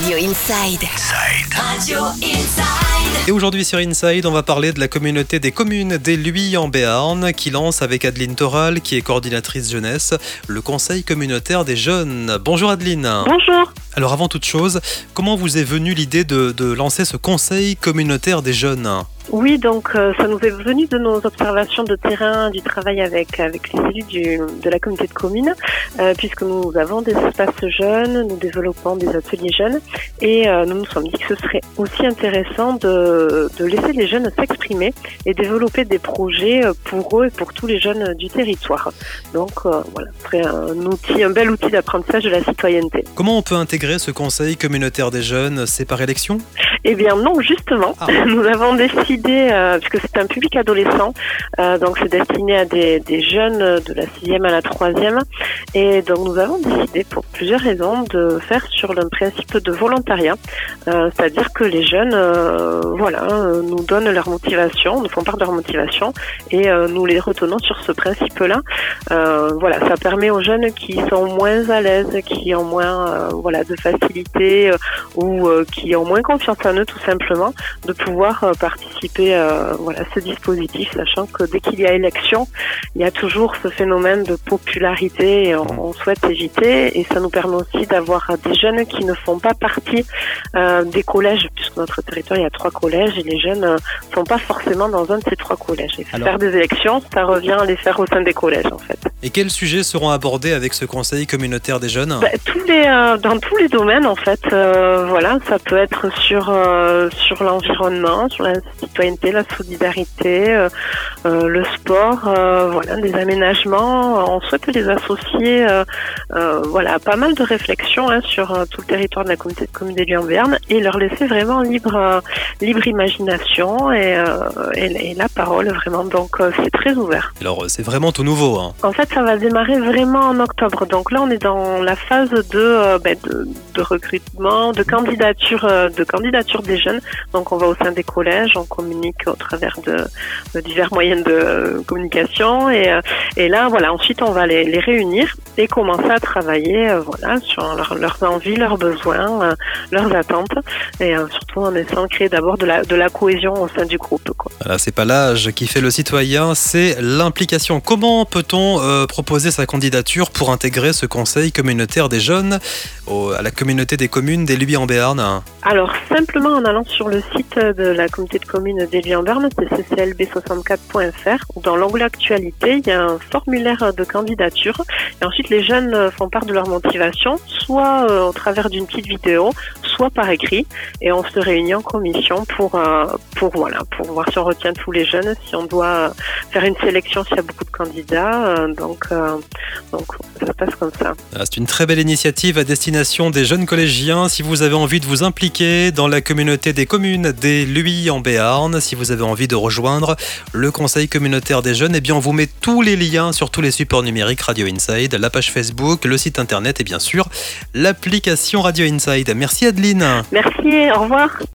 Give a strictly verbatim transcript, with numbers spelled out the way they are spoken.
Radio Inside. Inside. Radio Inside. Et aujourd'hui sur Inside, on va parler de la communauté des communes des Luy en Béarn qui lance avec Adeline Toral, qui est coordinatrice jeunesse, le conseil communautaire des jeunes. Bonjour Adeline. Bonjour. Alors avant toute chose, comment vous est venue l'idée de, de lancer ce conseil communautaire des jeunes ? Oui, donc euh, ça nous est venu de nos observations de terrain, du travail avec avec les élus du, de la communauté de communes, euh, puisque nous avons des espaces jeunes, nous développons des ateliers jeunes, et euh, nous nous sommes dit que ce serait aussi intéressant de, de laisser les jeunes s'exprimer et développer des projets pour eux et pour tous les jeunes du territoire. Donc euh, voilà, ce serait un outil, un bel outil d'apprentissage de la citoyenneté. Comment on peut intégrer ce conseil communautaire des jeunes ? C'est par élection ? Eh bien non, justement, ah. nous avons décidé, euh, puisque c'est un public adolescent, euh, donc c'est destiné à des, des jeunes de la sixième à la troisième, et donc nous avons décidé, pour plusieurs raisons, de faire sur le principe de volontariat, euh, c'est-à-dire que les jeunes, euh, voilà, euh, nous donnent leur motivation, nous font part de leur motivation, et euh, nous les retenons sur ce principe-là. Euh, voilà, ça permet aux jeunes qui sont moins à l'aise, qui ont moins, euh, voilà, de facilité euh, ou euh, qui ont moins confiance en eux tout simplement, de pouvoir euh, participer euh, voilà, à ce dispositif, sachant que dès qu'il y a élection, il y a toujours ce phénomène de popularité et on, on souhaite éviter, et ça nous permet aussi d'avoir des jeunes qui ne font pas partie euh, des collèges, puisque notre territoire il y a trois collèges et les jeunes ne euh, sont pas forcément dans un de ces trois collèges. Et Alors... faire des élections, ça revient à les faire au sein des collèges en fait. Et quels sujets seront abordés avec ce conseil communautaire des jeunes ? bah, tous les, euh, Dans tous les domaines en fait, euh, voilà, ça peut être sur Euh, sur l'environnement, sur la citoyenneté, la solidarité, euh, euh, le sport, euh, voilà, des aménagements. On souhaite les associer, euh, euh, voilà, à pas mal de réflexions hein, sur euh, tout le territoire de la communauté de communes des Luy en Béarn, et leur laisser vraiment libre, euh, libre imagination et, euh, et, et la parole vraiment. Donc euh, c'est très ouvert. Alors c'est vraiment tout nouveau. Hein. En fait, ça va démarrer vraiment en octobre. Donc là, on est dans la phase de, euh, ben, de, de recrutement, de candidature, euh, de candidature des jeunes. Donc on va au sein des collèges, on communique au travers de, de divers moyens de communication, et, et là voilà, ensuite on va les, les réunir et commencer à travailler euh, voilà, sur leur, leurs envies, leurs besoins, euh, leurs attentes, et euh, surtout en essayant de créer d'abord de la, de la cohésion au sein du groupe, quoi. Voilà, c'est pas l'âge qui fait le citoyen, c'est l'implication. Comment peut-on euh, proposer sa candidature pour intégrer ce conseil communautaire des jeunes au, à la communauté des communes des Luy en Béarn ? Alors simplement en allant sur le site de la communauté de communes des Luy en Béarn, c'est c c l b soixante-quatre point f r, où dans l'onglet actualité, il y a un formulaire de candidature, et ensuite les jeunes font part de leur motivation, soit euh, au travers d'une petite vidéo, soit par écrit, et on se réunit en commission pour, euh, pour, voilà, pour voir si on retient tous les jeunes, si on doit faire une sélection s'il y a beaucoup de candidats, euh, donc, euh, donc ça se passe comme ça. C'est une très belle initiative à destination des jeunes collégiens. Si vous avez envie de vous impliquer dans la communauté des communes des Luy en Béarn, si vous avez envie de rejoindre le conseil communautaire des jeunes, eh bien on vous met tous les liens sur tous les supports numériques Radio Inside, la page Facebook, le site internet et bien sûr l'application Radio Inside. Merci Adeline. Merci, au revoir.